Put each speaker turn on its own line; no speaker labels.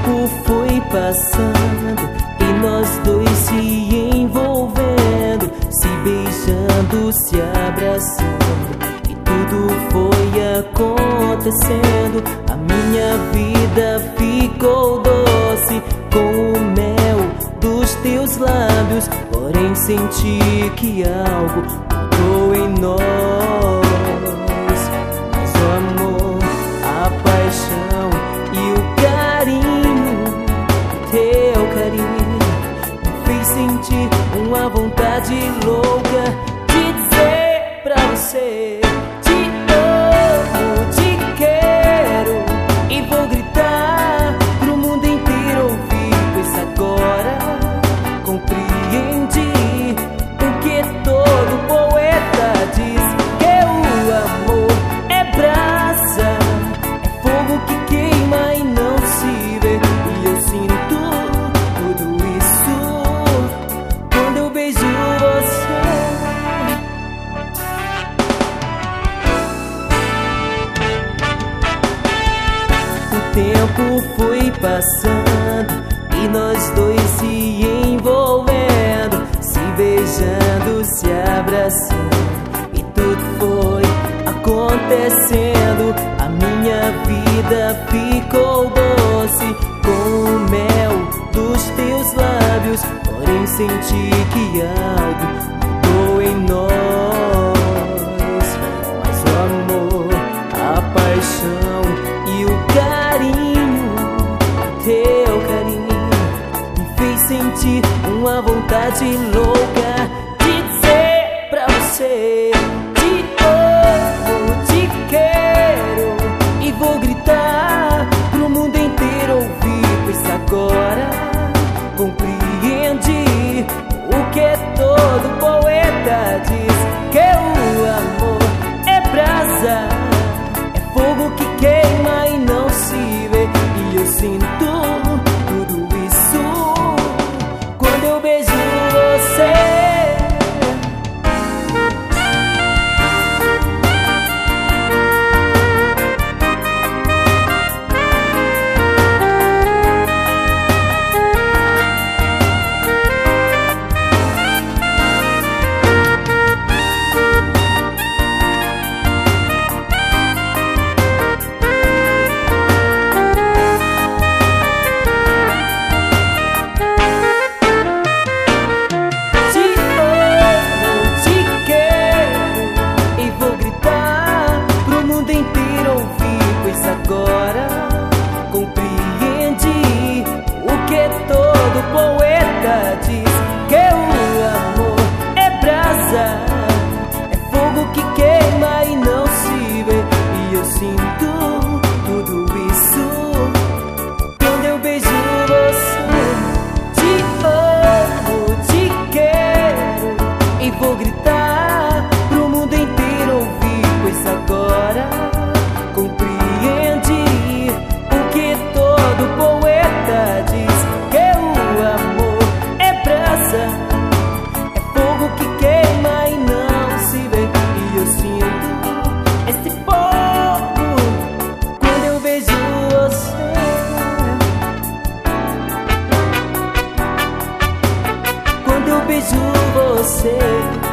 tempo foi passando e nós dois se envolvendo, se beijando, se abraçando, e tudo foi acontecendo. A minha vida ficou doce com o mel dos teus lábios, porém senti que algo mudou em nós. Mas o amor, a paixão e o carinho, teu carinho, me fez sentir uma vontade louca de dizer pra você: te amo, te quero, e vou gritar pro mundo inteiro ouvir, pois agora compreendi o que todo poeta diz, que o amor é brasa, é fogo que queima e não se vê. E eu sinto tudo isso quando eu beijo você. O tempo foi passando e nós dois se envolvendo, se beijando, se abraçando, e tudo foi acontecendo. A minha vida ficou doce com o mel dos teus lábios, porém senti que algo mudou em nós. Mas o amor, a paixão e o carinho, teu carinho, me fez sentir uma vontade louca de dizer pra você: te amo, te quero, e vou gritar pro mundo inteiro ouvir, pois agora compreendi o que todo poeta diz, que o amor é brasa, é fogo que queima e não se vê. E eu sinto tudo isso quando eu beijo você. Agora compreendi o que todo poeta diz, que o amor é brasa, é fogo que queima e não se vê. E eu sinto tudo isso quando eu beijo você. Te amo, te quero, e vou gritar pro mundo inteiro ouvir, pois agora compreendi o que todo poeta diz, que o amor é brasa, é fogo que queima e não se vê. E eu sinto esse fogo quando eu beijo você. Quando eu beijo você.